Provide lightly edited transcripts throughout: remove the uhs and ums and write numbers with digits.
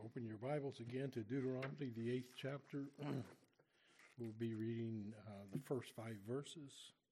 Open your Bibles again to Deuteronomy, the 8th chapter. We'll be reading the first 5 verses.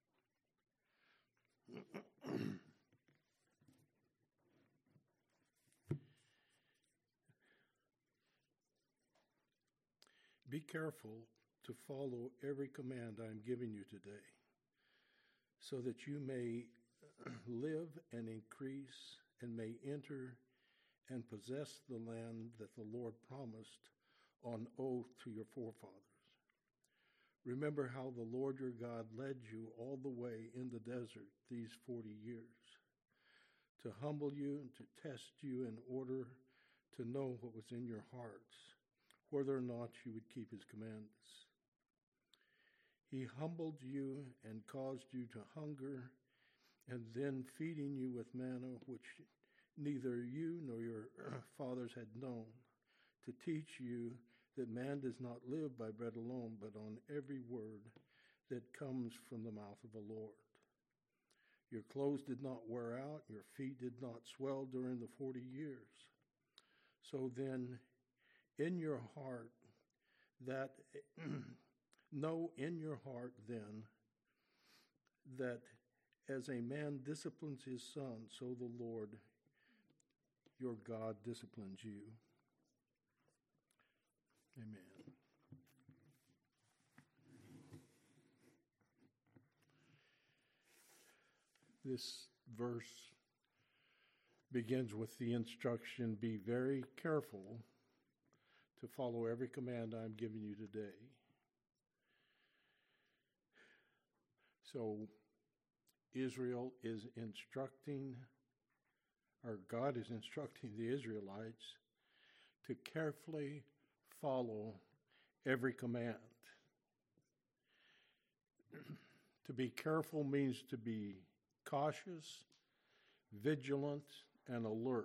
Be careful to follow every command I am giving you today, so that you may live and increase and may enter and possess the land that the Lord promised on oath to your forefathers. Remember how the Lord your God led you all the way in the desert these 40 years, to humble you and to test you in order to know what was in your hearts, whether or not you would keep his commandments. He humbled you and caused you to hunger, and then feeding you with manna, which neither you nor your fathers had known, to teach you that man does not live by bread alone, but on every word that comes from the mouth of the Lord. Your clothes did not wear out, your feet did not swell during the 40 years. So then, in your heart, know in your heart then, that as a man disciplines his son, so the Lord your God disciplines you. Amen. This verse begins with the instruction, be very careful to follow every command I'm giving you today. So Israel is instructing, or God is instructing the Israelites to carefully follow every command. To be careful means to be cautious, vigilant, and alert.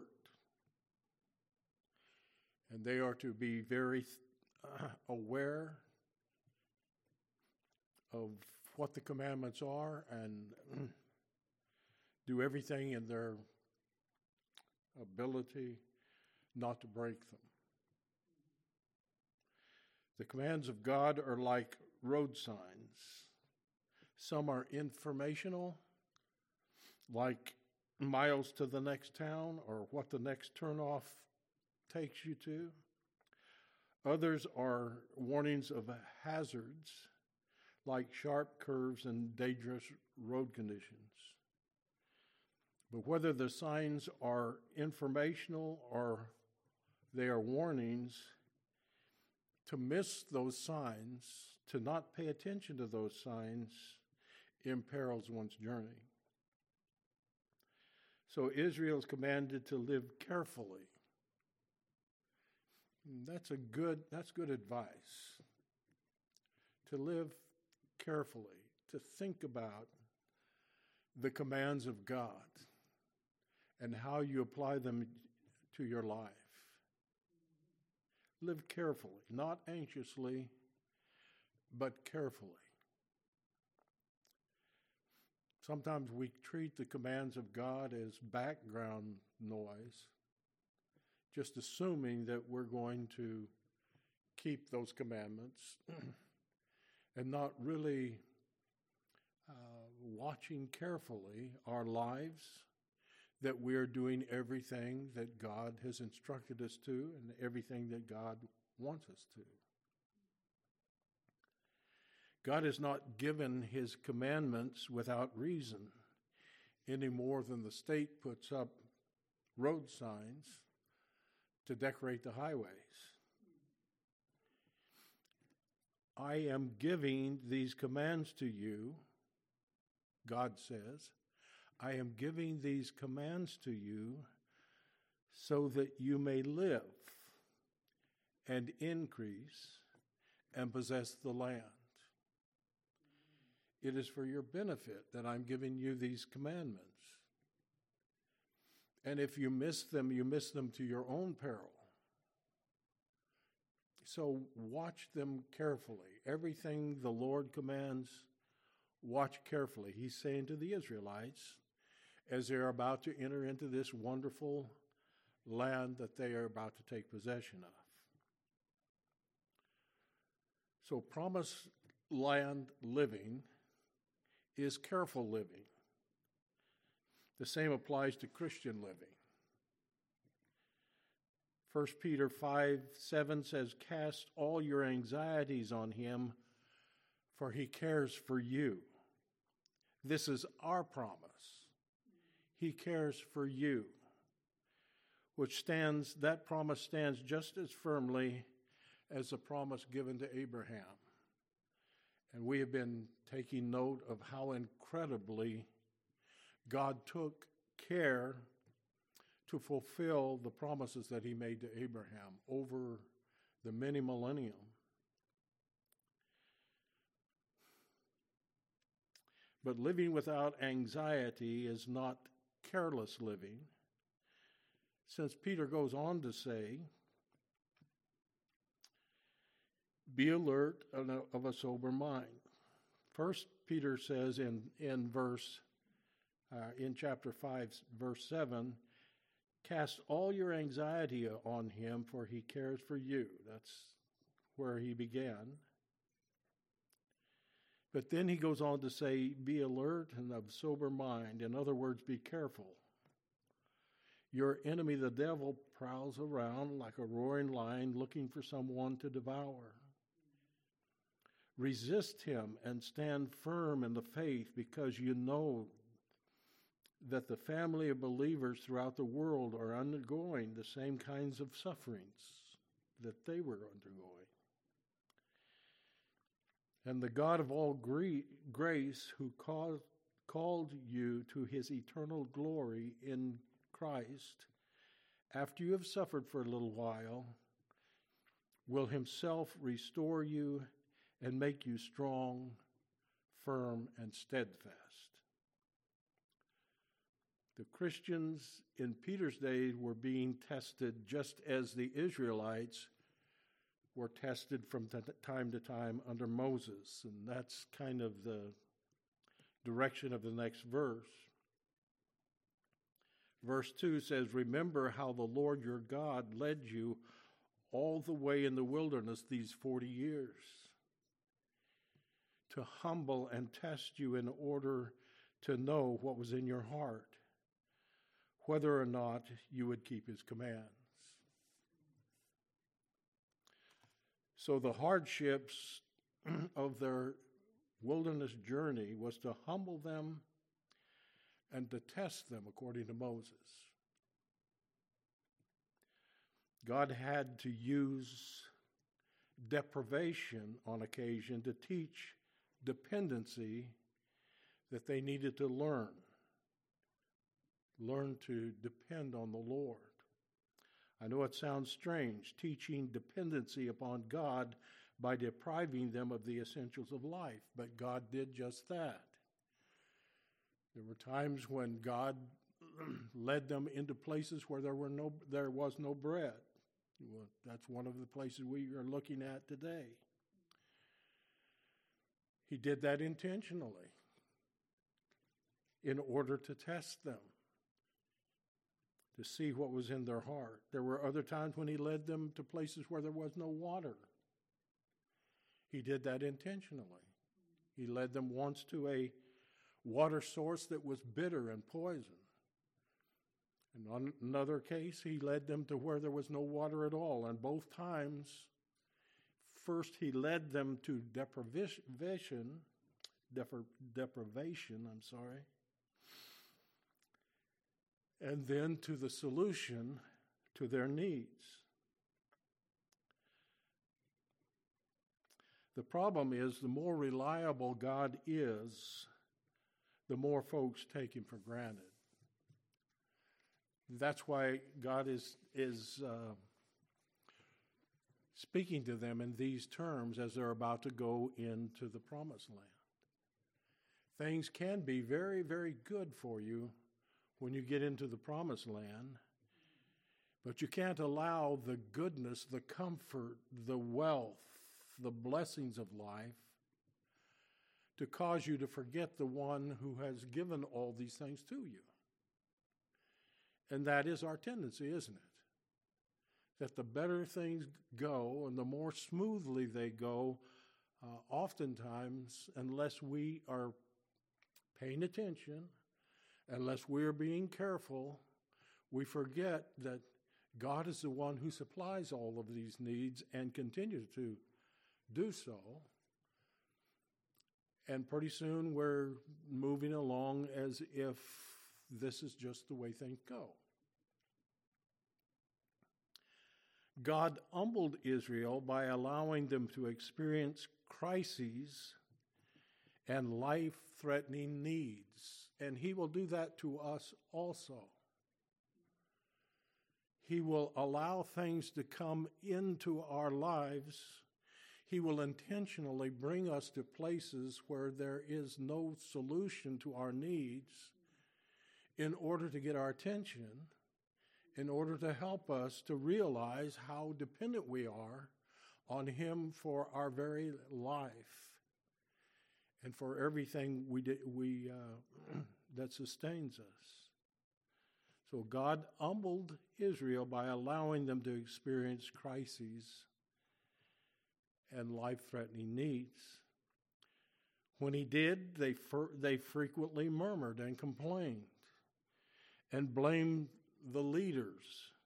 And they are to be very aware of what the commandments are and do everything in their ability not to break them. The commands of God are like road signs. Some are informational, like miles to the next town or what the next turnoff takes you to. Others are warnings of hazards, like sharp curves and dangerous road conditions. But whether the signs are informational or they are warnings, to miss those signs, to not pay attention to those signs, imperils one's journey. So Israel is commanded to live carefully. That's good advice. To live carefully, to think about the commands of God and how you apply them to your life. Live carefully, not anxiously, but carefully. Sometimes we treat the commands of God as background noise, just assuming that we're going to keep those commandments and not really watching carefully our lives, that we are doing everything that God has instructed us to and everything that God wants us to. God has not given his commandments without reason, any more than the state puts up road signs to decorate the highways. I am giving these commands to you, God says. I am giving these commands to you so that you may live and increase and possess the land. It is for your benefit that I'm giving you these commandments. And if you miss them to your own peril. So watch them carefully. Everything the Lord commands, watch carefully. He's saying to the Israelites, as they're about to enter into this wonderful land that they are about to take possession of. So promised land living is careful living. The same applies to Christian living. 1 Peter 5:7 says, "Cast all your anxieties on him, for he cares for you." This is our promise. He cares for you, that promise stands just as firmly as the promise given to Abraham. And we have been taking note of how incredibly God took care to fulfill the promises that he made to Abraham over the many millennium. But living without anxiety is not careless living, since Peter goes on to say, "Be alert of a sober mind." First, Peter says in chapter 5, verse 7, "Cast all your anxiety on him, for he cares for you." That's where he began. But then he goes on to say, "Be alert and of sober mind." In other words, be careful. Your enemy, the devil, prowls around like a roaring lion looking for someone to devour. Resist him and stand firm in the faith, because you know that the family of believers throughout the world are undergoing the same kinds of sufferings that they were undergoing. And the God of all grace, who called you to his eternal glory in Christ, after you have suffered for a little while, will himself restore you and make you strong, firm, and steadfast. The Christians in Peter's day were being tested just as the Israelites were tested from time to time under Moses. And that's kind of the direction of the next verse. Verse 2 says, "Remember how the Lord your God led you all the way in the wilderness these 40 years, to humble and test you in order to know what was in your heart, whether or not you would keep his commands." So the hardships of their wilderness journey was to humble them and to test them, according to Moses. God had to use deprivation on occasion to teach dependency that they needed to learn to depend on the Lord. I know it sounds strange, teaching dependency upon God by depriving them of the essentials of life, but God did just that. There were times when God led them into places where there was no bread. Well, that's one of the places we are looking at today. He did that intentionally in order to test them, to see what was in their heart. There were other times when he led them to places where there was no water. He did that intentionally. He led them once to a water source that was bitter and poison. And on another case, he led them to where there was no water at all. And both times, first he led them to deprivation, and then to the solution to their needs. The problem is, the more reliable God is, the more folks take him for granted. That's why God is speaking to them in these terms as they're about to go into the promised land. Things can be very, very good for you when you get into the promised land, but you can't allow the goodness, the comfort, the wealth, the blessings of life to cause you to forget the one who has given all these things to you. And that is our tendency, isn't it? that the better things go and the more smoothly they go, oftentimes, unless we are paying attention, unless we are being careful, we forget that God is the one who supplies all of these needs and continues to do so. And pretty soon we're moving along as if this is just the way things go. God humbled Israel by allowing them to experience crises and life-threatening needs. And he will do that to us also. He will allow things to come into our lives. He will intentionally bring us to places where there is no solution to our needs in order to get our attention, in order to help us to realize how dependent we are on him for our very life and for everything that sustains us. So God humbled Israel by allowing them to experience crises and life-threatening needs. When he did, they frequently murmured and complained and blamed the leaders,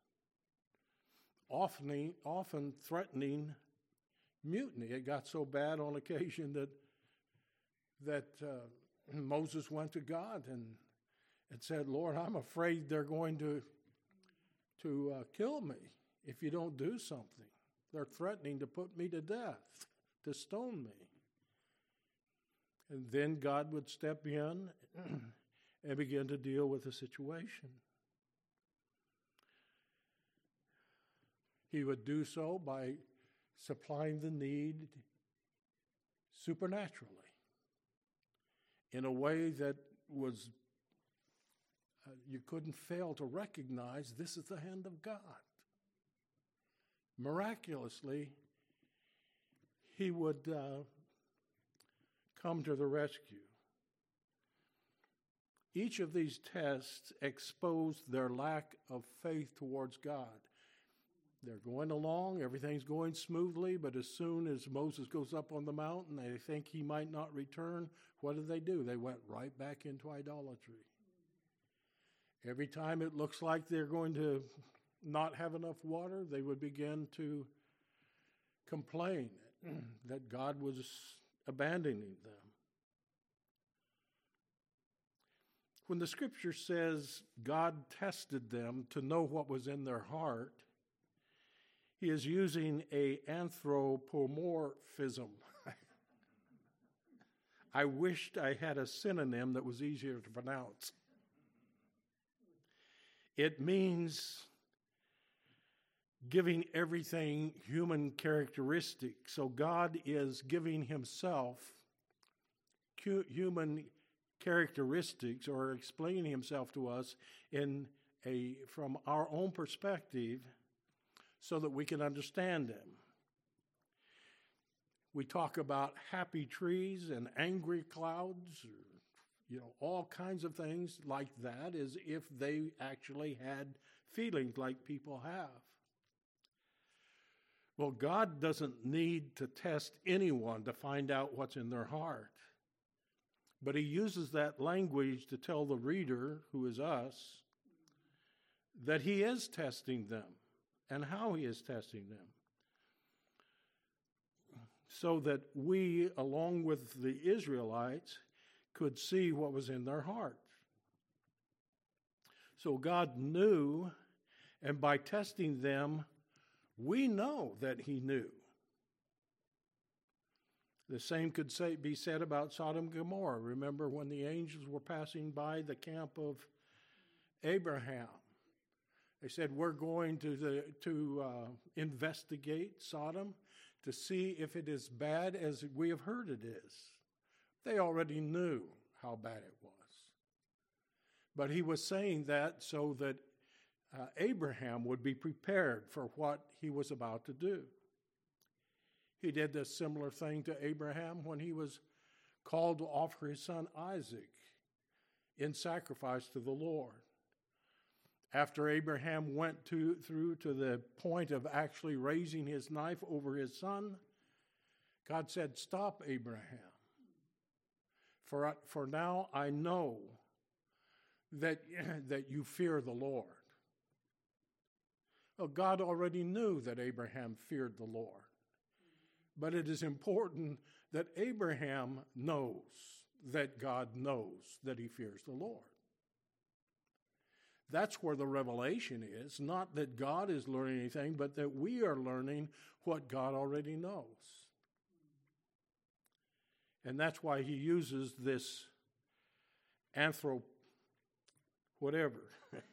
often threatening mutiny. It got so bad on occasion that Moses went to God and said, "Lord, I'm afraid they're going to kill me if you don't do something. They're threatening to put me to death, to stone me." And then God would step in and begin to deal with the situation. He would do so by supplying the need supernaturally in a way that was you couldn't fail to recognize this is the hand of God. Miraculously, he would come to the rescue. Each of these tests exposed their lack of faith towards God. They're going along, everything's going smoothly, but as soon as Moses goes up on the mountain, they think he might not return. What do? They went right back into idolatry. Every time it looks like they're going to not have enough water, they would begin to complain that God was abandoning them. When the scripture says God tested them to know what was in their heart, he is using an anthropomorphism. I wished I had a synonym that was easier to pronounce. It means giving everything human characteristics. So God is giving himself human characteristics or explaining himself to us from our own perspective so that we can understand him. We talk about happy trees and angry clouds, or, all kinds of things like that, as if they actually had feelings like people have. Well, God doesn't need to test anyone to find out what's in their heart. But he uses that language to tell the reader, who is us, that he is testing them and how he is testing them. So that we, along with the Israelites, could see what was in their heart. So God knew, and by testing them, we know that he knew. The same could be said about Sodom and Gomorrah. Remember when the angels were passing by the camp of Abraham? They said, we're going to investigate Sodom to see if it is bad as we have heard it is. They already knew how bad it was. But he was saying that so that Abraham would be prepared for what he was about to do. He did a similar thing to Abraham when he was called to offer his son Isaac in sacrifice to the Lord. After Abraham went through to the point of actually raising his knife over his son, God said, "Stop, Abraham. For now I know that you fear the Lord." Well, God already knew that Abraham feared the Lord. But it is important that Abraham knows that God knows that he fears the Lord. That's where the revelation is, not that God is learning anything, but that we are learning what God already knows. And that's why he uses this whatever.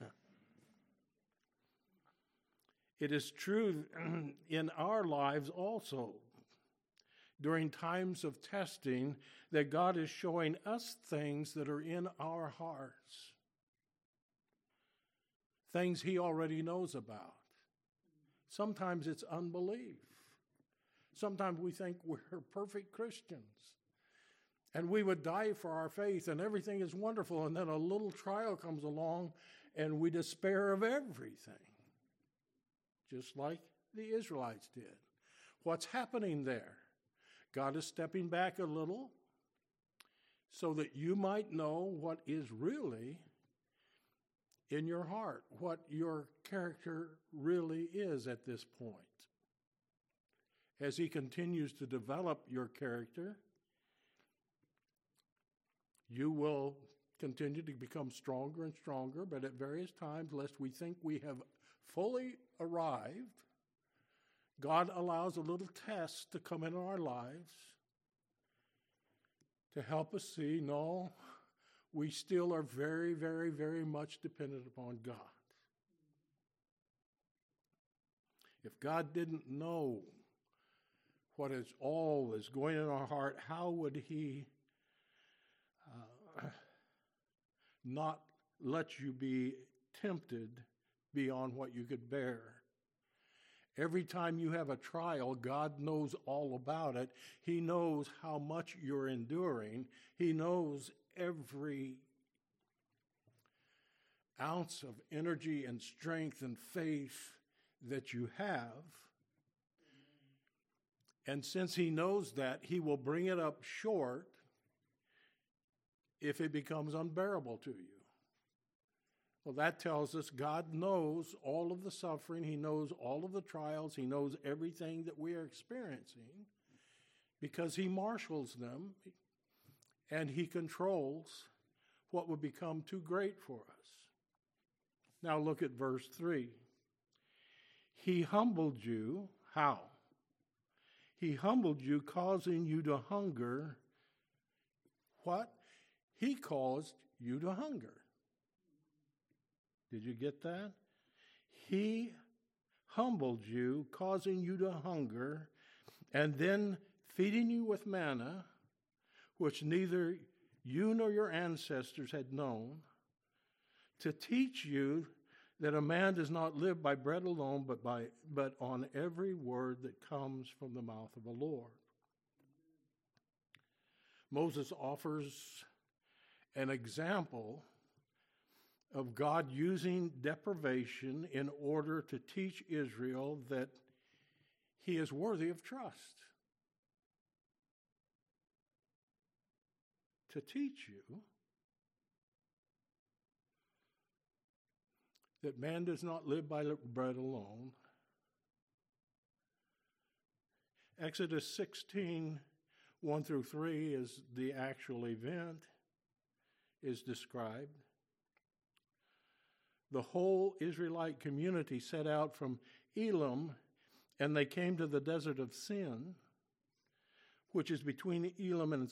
It is true in our lives also, during times of testing, that God is showing us things that are in our hearts. Things he already knows about. Sometimes it's unbelief. Sometimes we think we're perfect Christians. And we would die for our faith and everything is wonderful. And then a little trial comes along and we despair of everything. Just like the Israelites did. What's happening there? God is stepping back a little so that you might know what is really in your heart, what your character really is at this point. As he continues to develop your character, you will continue to become stronger and stronger, but at various times, lest we think we have fully arrived, God allows a little test to come in our lives to help us see, no, we still are very, very, very much dependent upon God. If God didn't know what is all is going in our heart, how would he not let you be tempted beyond what you could bear? Every time you have a trial, God knows all about it. He knows how much you're enduring. He knows every ounce of energy and strength and faith that you have. And since he knows that, he will bring it up short if it becomes unbearable to you. Well, that tells us God knows all of the suffering. He knows all of the trials. He knows everything that we are experiencing because he marshals them and he controls what would become too great for us. Now look at verse 3. He humbled you. How? He humbled you, causing you to hunger. What? He caused you to hunger. Did you get that? He humbled you, causing you to hunger, and then feeding you with manna, which neither you nor your ancestors had known, to teach you that a man does not live by bread alone, but on every word that comes from the mouth of the Lord. Moses offers an example of God using deprivation in order to teach Israel that he is worthy of trust. To teach you that man does not live by bread alone. Exodus 16, 1 through 3 is the actual event, is described. The whole Israelite community set out from Elim, and they came to the desert of Sin, which is between Elim and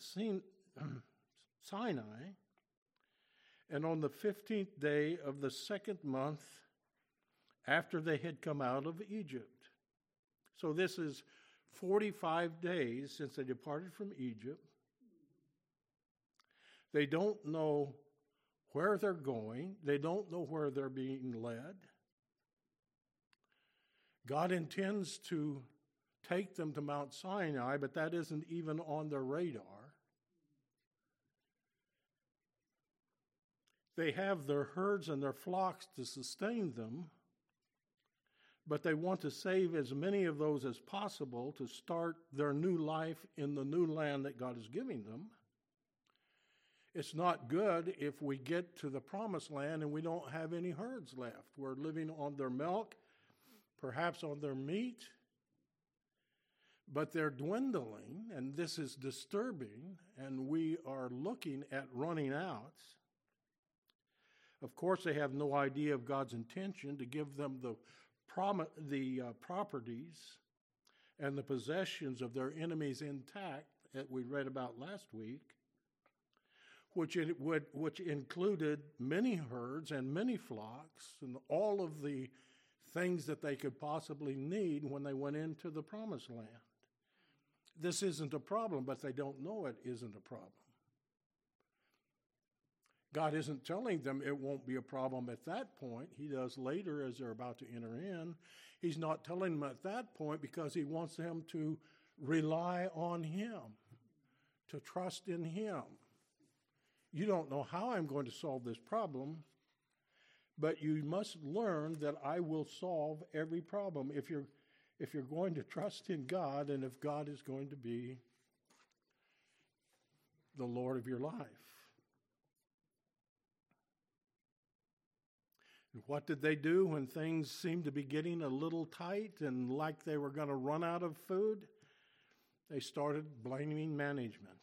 Sinai. And on the 15th day of the second month, after they had come out of Egypt. So this is 45 days since they departed from Egypt. They don't know where they're going. They don't know where they're being led. God intends to take them to Mount Sinai, but that isn't even on their radar. They have their herds and their flocks to sustain them, but they want to save as many of those as possible to start their new life in the new land that God is giving them. It's not good if we get to the promised land and we don't have any herds left. We're living on their milk, perhaps on their meat, but they're dwindling, and this is disturbing, and we are looking at running out. Of course, they have no idea of God's intention to give them the properties and the possessions of their enemies intact that we read about last week, which included many herds and many flocks and all of the things that they could possibly need when they went into the promised land. This isn't a problem, but they don't know it isn't a problem. God isn't telling them it won't be a problem at that point. He does later as they're about to enter in. He's not telling them at that point because he wants them to rely on him, to trust in him. You don't know how I'm going to solve this problem, but you must learn that I will solve every problem if you're going to trust in God and if God is going to be the Lord of your life. And what did they do when things seemed to be getting a little tight and like they were going to run out of food? They started blaming management.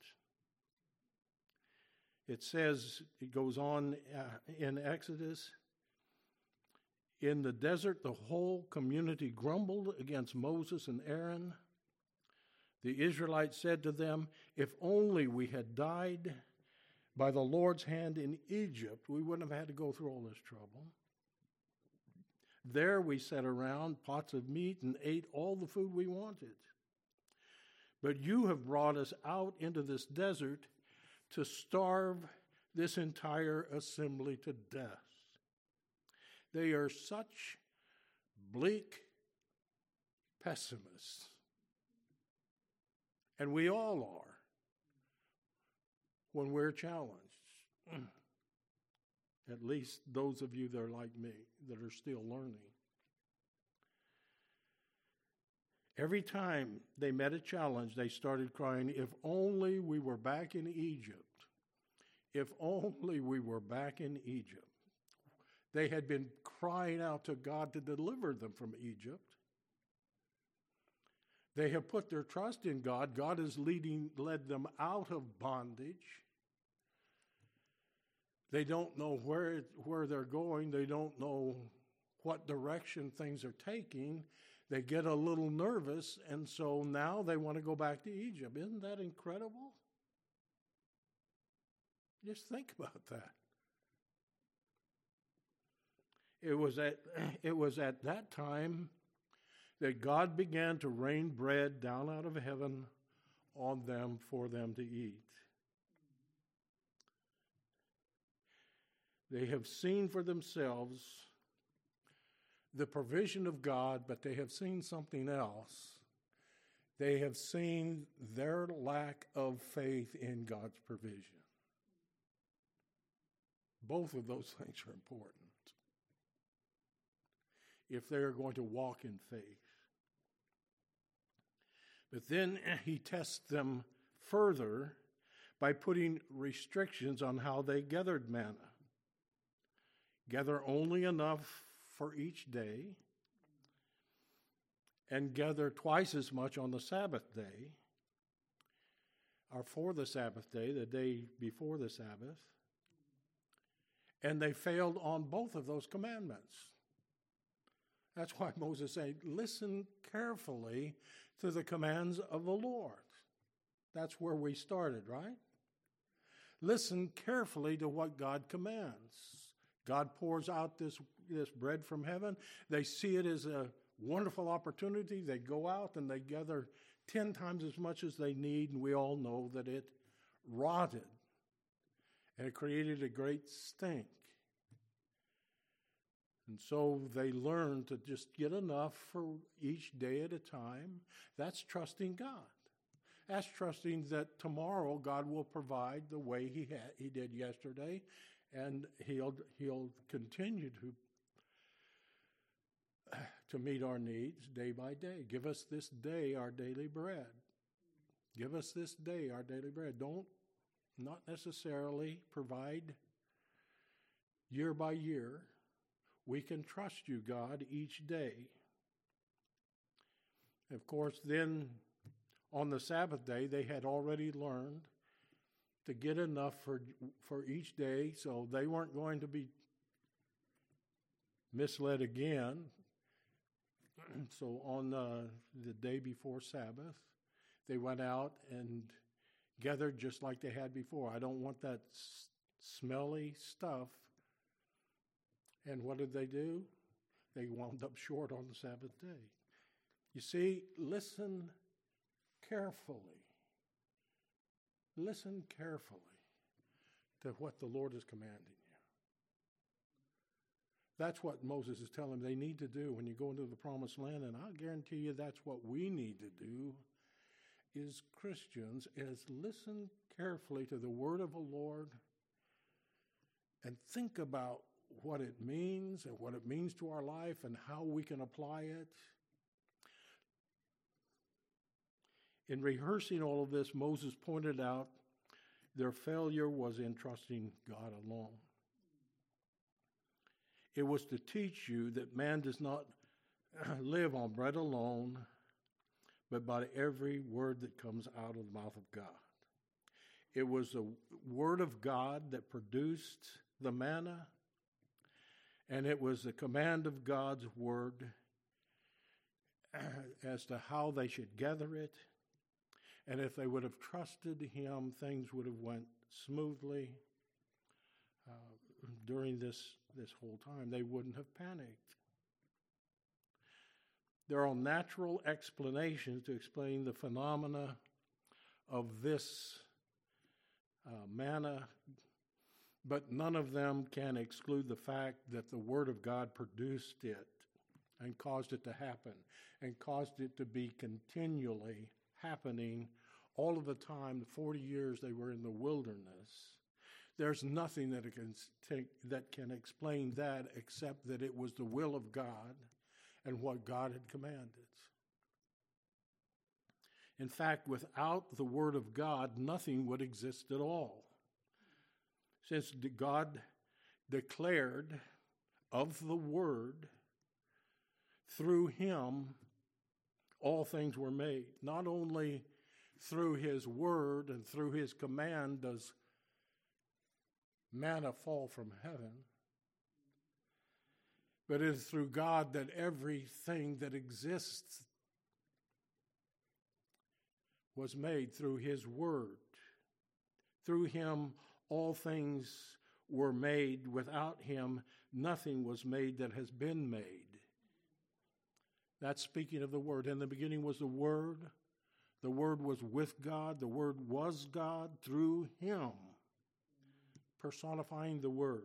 It says, it goes on in Exodus, in the desert the whole community grumbled against Moses and Aaron. The Israelites said to them, if only we had died by the Lord's hand in Egypt, we wouldn't have had to go through all this trouble. There we sat around pots of meat and ate all the food we wanted. But you have brought us out into this desert to starve this entire assembly to death. They are such bleak pessimists. And we all are when we're challenged. At least those of you that are like me, that are still learning. Every time they met a challenge, they started crying, if only we were back in Egypt. If only we were back in Egypt. They had been crying out to God to deliver them from Egypt. They have put their trust in God. God has led them out of bondage. They don't know where they're going. They don't know what direction things are taking. They get a little nervous, and so now they want to go back to Egypt. Isn't that incredible? Just think about that. It was at that time that God began to rain bread down out of heaven on them for them to eat. They have seen for themselves the provision of God, but they have seen something else. They have seen their lack of faith in God's provision. Both of those things are important if they are going to walk in faith. But then he tests them further by putting restrictions on how they gathered manna. Gather only enough for each day, and gather twice as much on the Sabbath day, or for the Sabbath day, the day before the Sabbath. And they failed on both of those commandments. That's why Moses said, listen carefully to the commands of the Lord. That's where we started, right? Listen carefully to what God commands. God pours out this bread from heaven. They see it as a wonderful opportunity. They go out and they gather 10 times as much as they need, and we all know that it rotted and it created a great stink. And so they learn to just get enough for each day at a time. That's trusting God. That's trusting that tomorrow God will provide the way he did yesterday, And he'll continue to meet our needs day by day. Give us this day our daily bread. Give us this day our daily bread. Not necessarily provide year by year. We can trust you, God, each day. Of course, then on the Sabbath day, they had already learned to get enough for each day, so they weren't going to be misled again. So on the day before Sabbath, they went out and gathered just like they had before. I don't want that smelly stuff. And what did they do? They wound up short on the Sabbath day. You see, listen carefully. Listen carefully to what the Lord is commanding you. That's what Moses is telling them they need to do when you go into the promised land, and I'll guarantee you that's what we need to do as Christians, is listen carefully to the word of the Lord and think about what it means and what it means to our life and how we can apply it. In rehearsing all of this, Moses pointed out their failure was in trusting God alone. It was to teach you that man does not live on bread alone, but by every word that comes out of the mouth of God. It was the word of God that produced the manna, and it was the command of God's word as to how they should gather it. And if they would have trusted him, things would have went smoothly during this whole time. They wouldn't have panicked. There are natural explanations to explain the phenomena of this manna, but none of them can exclude the fact that the Word of God produced it and caused it to happen and caused it to be continually happening all of the time, the 40 years they were in the wilderness. There's nothing that can explain that except that it was the will of God and what God had commanded. In fact, without the Word of God, nothing would exist at all. Since God declared of the Word, through him, all things were made. Not only through his word and through his command does manna fall from heaven, but it is through God that everything that exists was made, through his word. Through him, all things were made. Without him, nothing was made that has been made. That's speaking of the Word. In the beginning was the Word. The Word was with God. The Word was God through him, personifying the Word.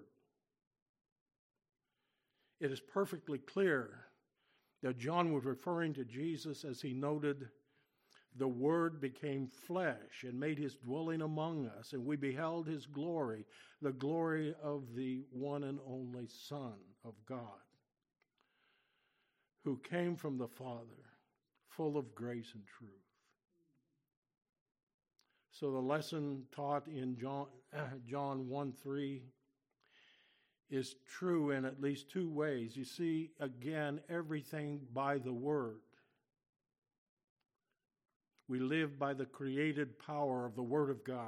It is perfectly clear that John was referring to Jesus as he noted, the Word became flesh and made his dwelling among us, and we beheld his glory, the glory of the one and only Son of God, who came from the Father, full of grace and truth. So the lesson taught in John 1:3 is true in at least two ways. You see, again, everything by the Word. We live by the created power of the Word of God.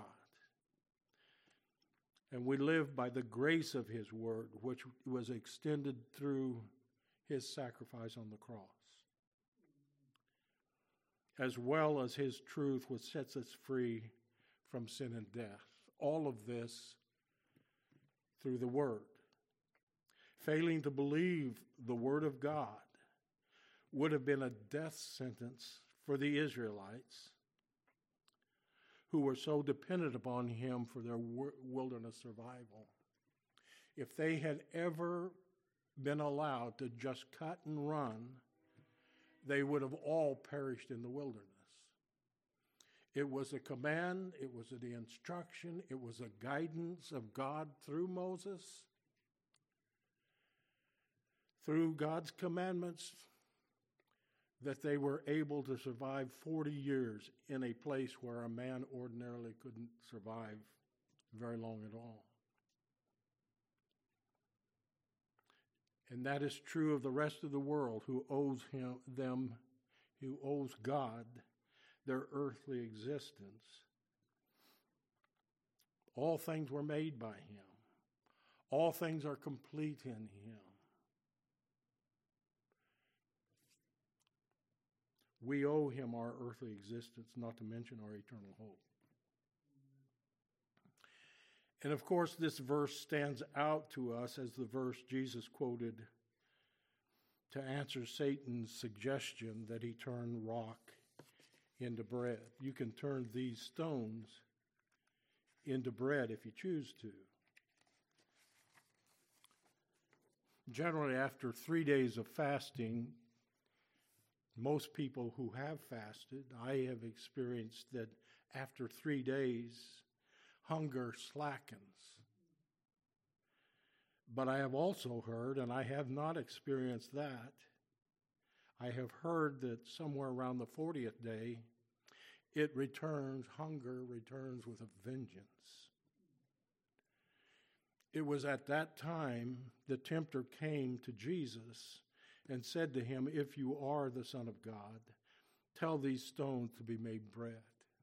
And we live by the grace of his Word, which was extended through his sacrifice on the cross, as well as his truth, which sets us free from sin and death. All of this through the Word. Failing to believe the Word of God would have been a death sentence for the Israelites, who were so dependent upon him for their wilderness survival. If they had ever been allowed to just cut and run, they would have all perished in the wilderness. It was a command, it was the instruction, it was a guidance of God through Moses, through God's commandments, that they were able to survive 40 years in a place where a man ordinarily couldn't survive very long at all. And that is true of the rest of the world who owes God their earthly existence. All things were made by him. All things are complete in him. We owe him our earthly existence, not to mention our eternal hope. And of course, this verse stands out to us as the verse Jesus quoted to answer Satan's suggestion that he turn rock into bread. You can turn these stones into bread if you choose to. Generally, after 3 days of fasting, most people who have fasted, I have experienced that after 3 days, hunger slackens. But I have also heard, and I have not experienced that, I have heard that somewhere around the 40th day, hunger returns with a vengeance. It was at that time the tempter came to Jesus and said to him, "If you are the Son of God, tell these stones to be made bread."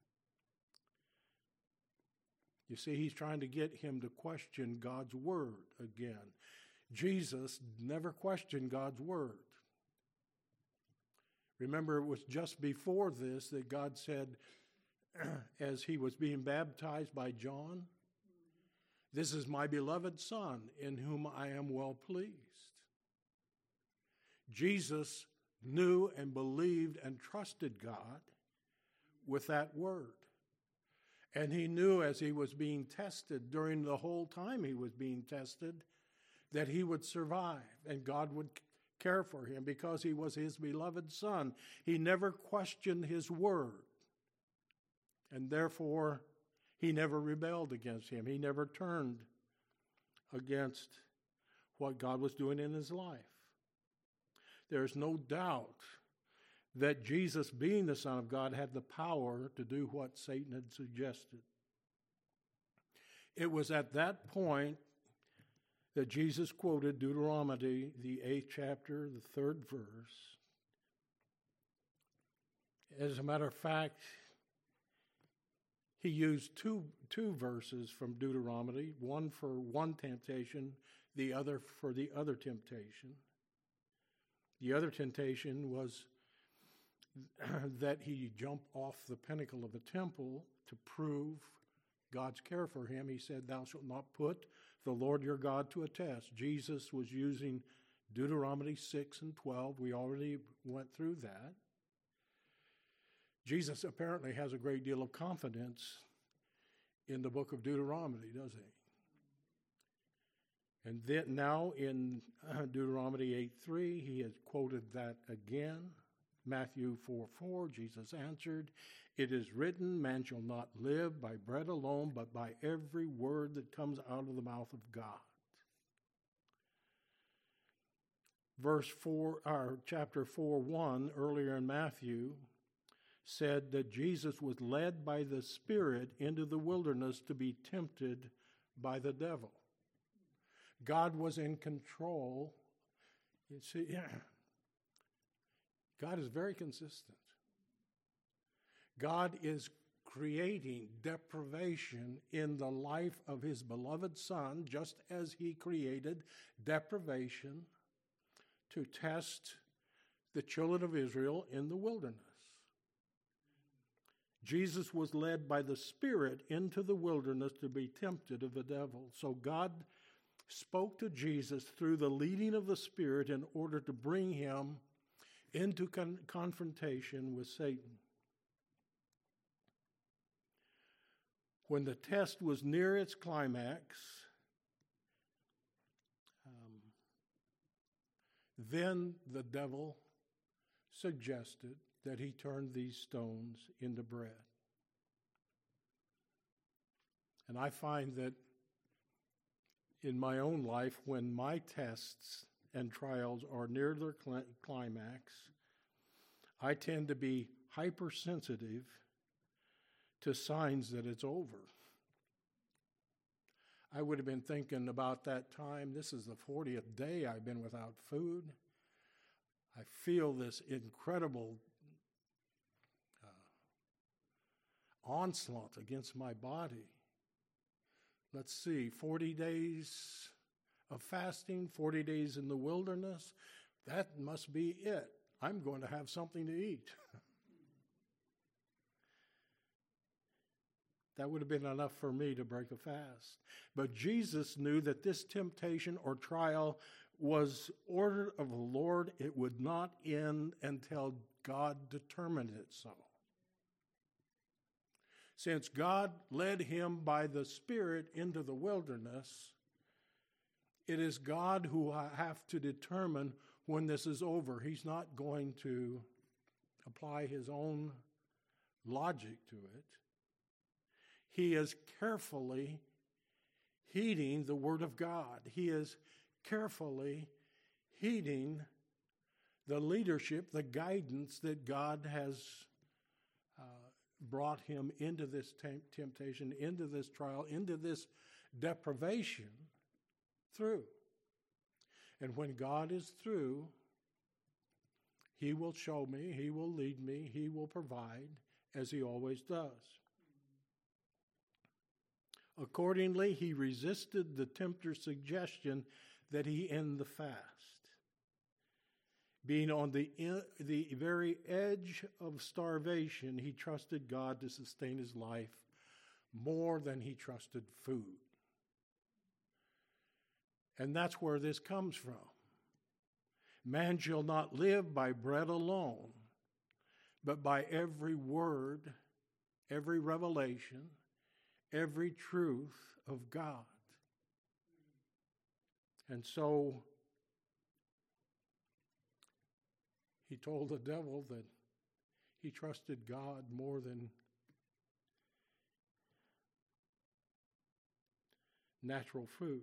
You see, he's trying to get him to question God's word again. Jesus never questioned God's word. Remember, it was just before this that God said, as he was being baptized by John, "This is my beloved Son, in whom I am well pleased." Jesus knew and believed and trusted God with that word. And he knew as he was being tested, during the whole time he was being tested, that he would survive and God would care for him because he was his beloved Son. He never questioned his word. And therefore, he never rebelled against him. He never turned against what God was doing in his life. There's no doubt that Jesus, being the Son of God, had the power to do what Satan had suggested. It was at that point that Jesus quoted Deuteronomy, the 8th chapter, the 3rd verse. As a matter of fact, he used two verses from Deuteronomy, one for one temptation, the other for the other temptation. The other temptation was that he jump off the pinnacle of the temple to prove God's care for him. He said, "Thou shalt not put the Lord your God to a test." Jesus was using Deuteronomy 6 and 12. We already went through that. Jesus apparently has a great deal of confidence in the book of Deuteronomy, doesn't he? And then now in Deuteronomy 8:3, he has quoted that again. Matthew 4:4, Jesus answered, "It is written, man shall not live by bread alone, but by every word that comes out of the mouth of God." Chapter 4:1, earlier in Matthew, said that Jesus was led by the Spirit into the wilderness to be tempted by the devil. God was in control. You see, God is very consistent. God is creating deprivation in the life of his beloved Son, just as he created deprivation to test the children of Israel in the wilderness. Jesus was led by the Spirit into the wilderness to be tempted of the devil. So God spoke to Jesus through the leading of the Spirit in order to bring him into confrontation with Satan. When the test was near its climax, then the devil suggested that he turned these stones into bread. And I find that in my own life, when my tests and trials are near their climax, I tend to be hypersensitive to signs that it's over. I would have been thinking about that time. This is the 40th day I've been without food. I feel this incredible onslaught against my body. Let's see, 40 days of fasting, 40 days in the wilderness. That must be it. I'm going to have something to eat. That would have been enough for me to break a fast. But Jesus knew that this temptation or trial was order of the Lord. It would not end until God determined it so. Since God led him by the Spirit into the wilderness, it is God who will have to determine when this is over. He's not going to apply his own logic to it. He is carefully heeding the Word of God. He is carefully heeding the leadership, the guidance that God has brought him into this temptation, into this trial, into this deprivation through. And when God is through, he will show me, he will lead me, he will provide, as he always does. Accordingly, he resisted the tempter's suggestion that he end the fast. Being on the very edge of starvation, he trusted God to sustain his life more than he trusted food. And that's where this comes from. Man shall not live by bread alone, but by every word, every revelation, every truth of God. And so he told the devil that he trusted God more than natural food.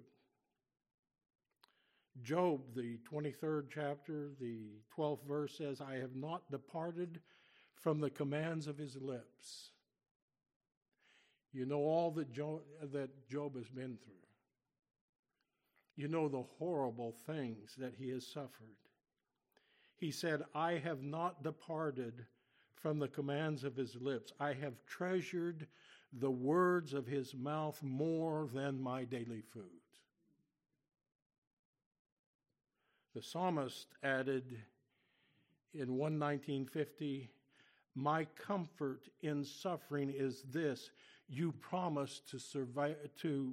Job, the 23rd chapter, the 12th verse says, I have not departed from the commands of his lips. You know all that Job has been through. You know the horrible things that he has suffered. He said, I have not departed from the commands of his lips. I have treasured the words of his mouth more than my daily food. The psalmist added in 119:50, my comfort in suffering is this, you promise to survive, to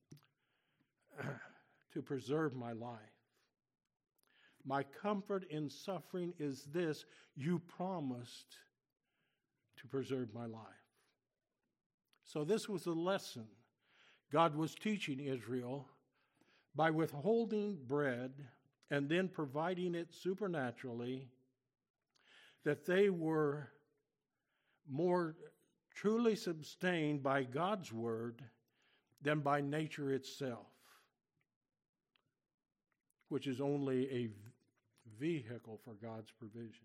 preserve my life. My comfort in suffering is this, you promised to preserve my life. So this was a lesson God was teaching Israel by withholding bread and then providing it supernaturally, that they were more truly sustained by God's word than by nature itself, which is only a vehicle for God's provision.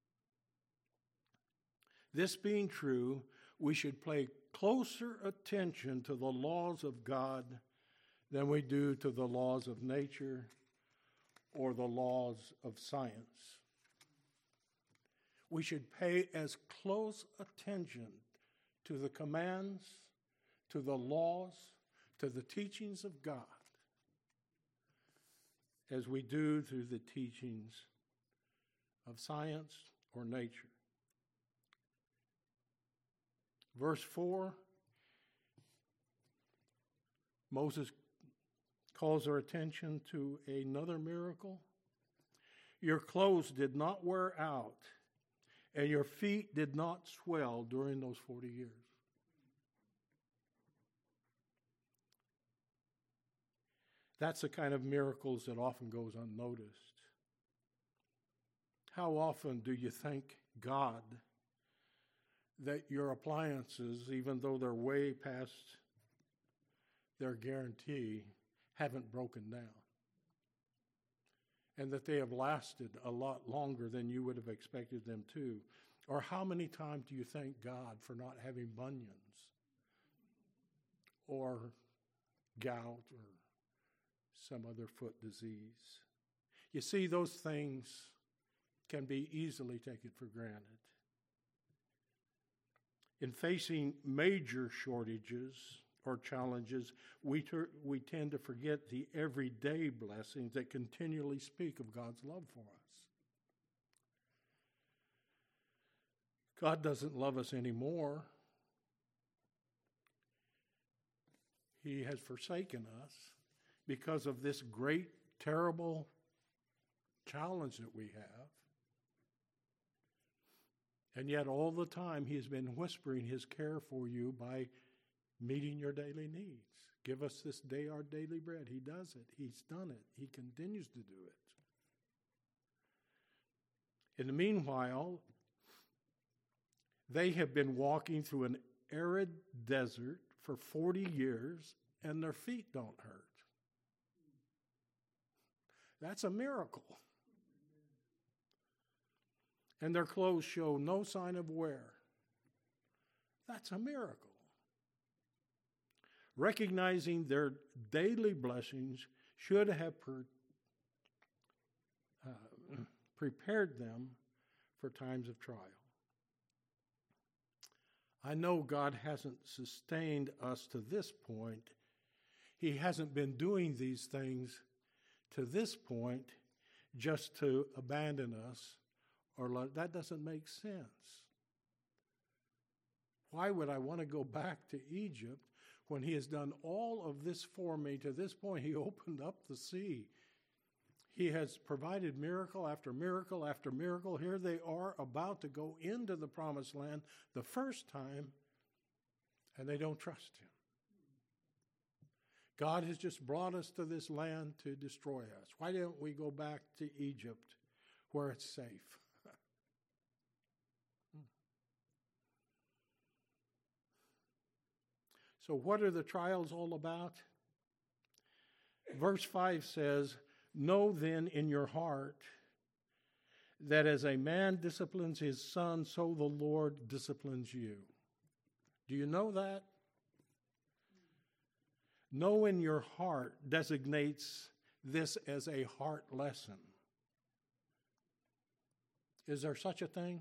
This being true, we should pay closer attention to the laws of God than we do to the laws of nature or the laws of science. We should pay as close attention to the commands, to the laws, to the teachings of God as we do to the teachings of science or nature. Verse 4, Moses calls our attention to another miracle. Your clothes did not wear out, and your feet did not swell during those 40 years. That's the kind of miracles that often goes unnoticed. How often do you thank God that your appliances, even though they're way past their guarantee haven't broken down, and that they have lasted a lot longer than you would have expected them to. Or how many times do you thank God for not having bunions or gout or some other foot disease? You see, those things can be easily taken for granted. In facing major shortages or challenges, we tend to forget the everyday blessings that continually speak of God's love for us. God doesn't love us anymore. He has forsaken us because of this great, terrible challenge that we have. And yet all the time He has been whispering His care for you by meeting your daily needs. Give us this day our daily bread. He does it. He's done it. He continues to do it. In the meanwhile, they have been walking through an arid desert for 40 years and their feet don't hurt. That's a miracle. And their clothes show no sign of wear. That's a miracle. Recognizing their daily blessings should have prepared them for times of trial. I know God hasn't sustained us to this point. He hasn't been doing these things to this point just to abandon us. That doesn't make sense. Why would I want to go back to Egypt when He has done all of this for me to this point? He opened up the sea. He has provided miracle after miracle after miracle. Here they are about to go into the promised land the first time, and they don't trust Him. God has just brought us to this land to destroy us. Why don't we go back to Egypt where it's safe? So what are the trials all about? Verse 5 says, "Know then in your heart that as a man disciplines his son, so the Lord disciplines you." Do you know that? Know in your heart designates this as a heart lesson. Is there such a thing?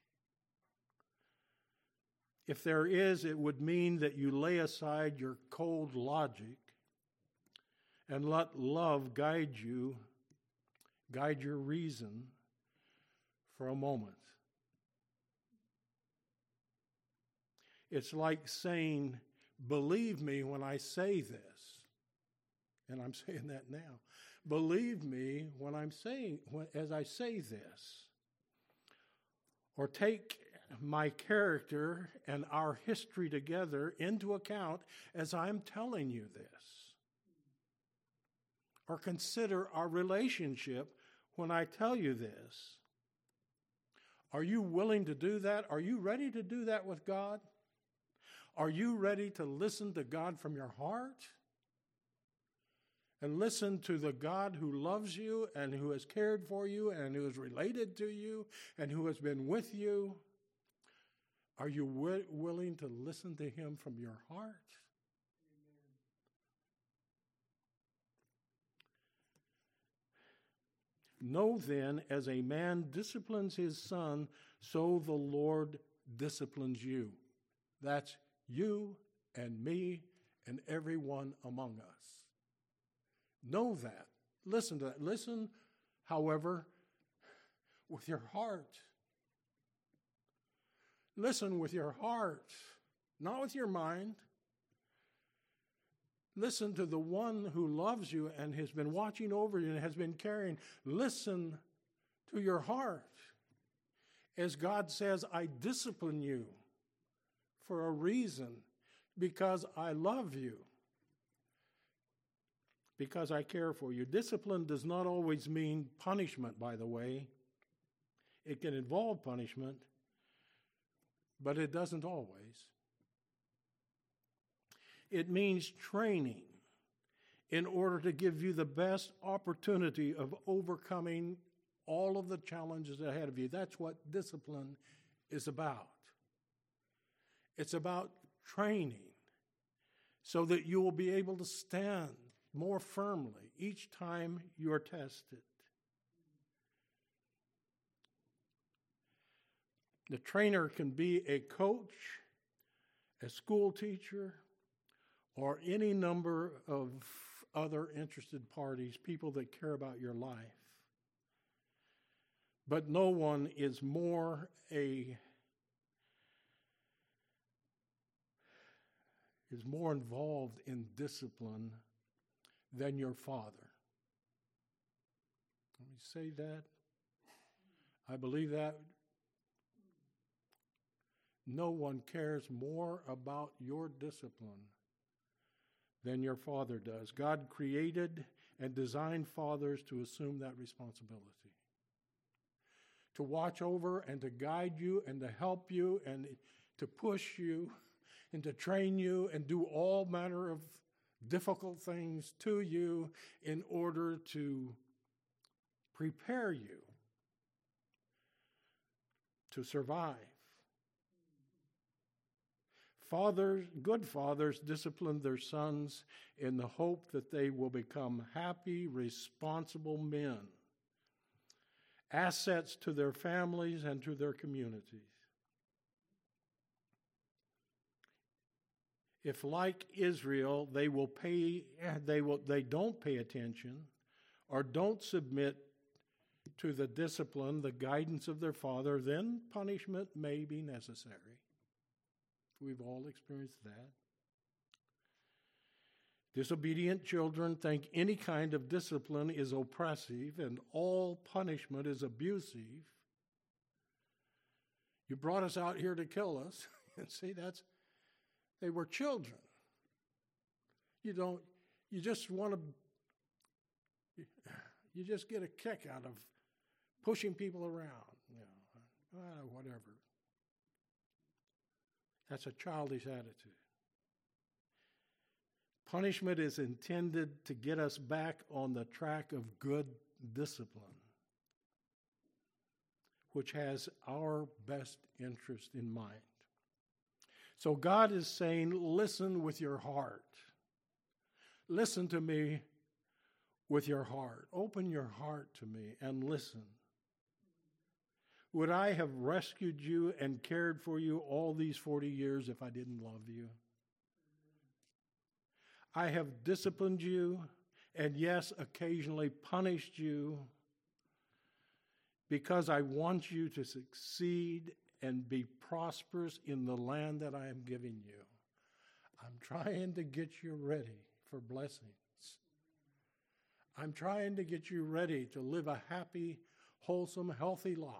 If there is, it would mean that you lay aside your cold logic and let love guide your reason for a moment. It's like saying, believe me when I say this. And I'm saying that now. Believe me as I say this. Or take my character and our history together into account as I'm telling you this. Or consider our relationship when I tell you this. Are you willing to do that? Are you ready to do that with God? Are you ready to listen to God from your heart? And listen to the God who loves you and who has cared for you and who is related to you and who has been with you? Are you willing to listen to Him from your heart? Amen. Know then, as a man disciplines his son, so the Lord disciplines you. That's you and me and everyone among us. Know that. Listen to that. Listen, however, with your heart. Listen with your heart, not with your mind. Listen to the one who loves you and has been watching over you and has been caring. Listen to your heart. As God says, I discipline you for a reason, because I love you, because I care for you. Discipline does not always mean punishment, by the way. It can involve punishment, but it doesn't always. It means training in order to give you the best opportunity of overcoming all of the challenges ahead of you. That's what discipline is about. It's about training so that you will be able to stand more firmly each time you're tested. The trainer can be a coach, a school teacher, or any number of other interested parties, people that care about your life. But no one is more involved in discipline than your father. Let me say that. I believe that. No one cares more about your discipline than your father does. God created and designed fathers to assume that responsibility, to watch over and to guide you and to help you and to push you and to train you and do all manner of difficult things to you in order to prepare you to survive. Fathers, good fathers, discipline their sons in the hope that they will become happy, responsible men, assets to their families and to their communities. If, like Israel, they don't pay attention or don't submit to the discipline, the guidance of their father, then punishment may be necessary. We've all experienced that. Disobedient children think any kind of discipline is oppressive and all punishment is abusive. You brought us out here to kill us. And see, they were children. You just get a kick out of pushing people around, whatever. That's a childish attitude. Punishment is intended to get us back on the track of good discipline, which has our best interest in mind. So God is saying, listen with your heart. Listen to me with your heart. Open your heart to me and listen. Would I have rescued you and cared for you all these 40 years if I didn't love you? I have disciplined you and, yes, occasionally punished you because I want you to succeed and be prosperous in the land that I am giving you. I'm trying to get you ready for blessings. I'm trying to get you ready to live a happy, wholesome, healthy life.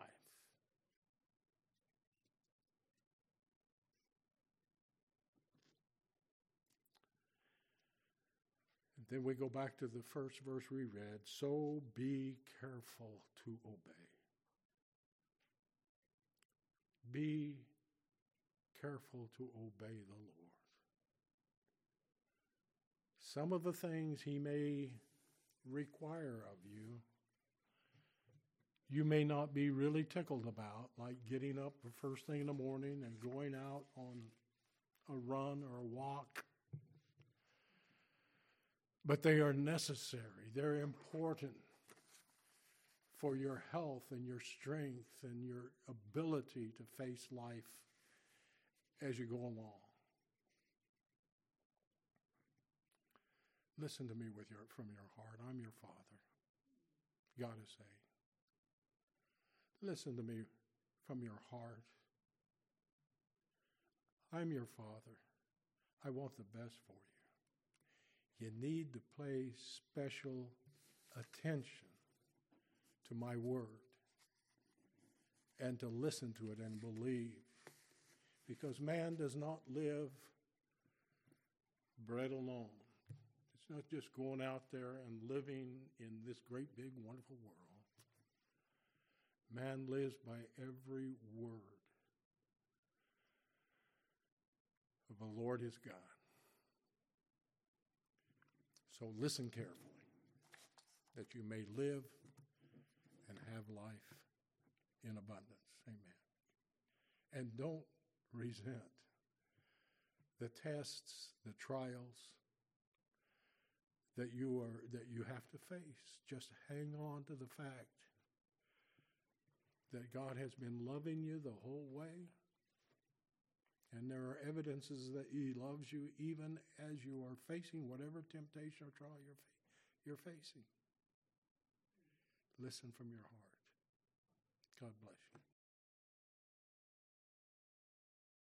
And then we go back to the first verse we read. So be careful to obey. Be careful to obey the Lord. Some of the things he may require of you, you may not be really tickled about, like getting up the first thing in the morning and going out on a run or a walk. But they are necessary. They're important for your health and your strength and your ability to face life as you go along. Listen to me from your heart. I'm your Father. God is saying. Listen to me from your heart. I'm your Father. I want the best for you. You need to pay special attention to my word and to listen to it and believe. Because man does not live bread alone. It's not just going out there and living in this great, big, wonderful world. Man lives by every word of the Lord his God. So listen carefully, that you may live and have life in abundance. Amen. And don't resent the tests, the trials that you have to face. Just hang on to the fact that God has been loving you the whole way. And there are evidences that he loves you even as you are facing whatever temptation or trial you're facing. Listen from your heart. God bless you.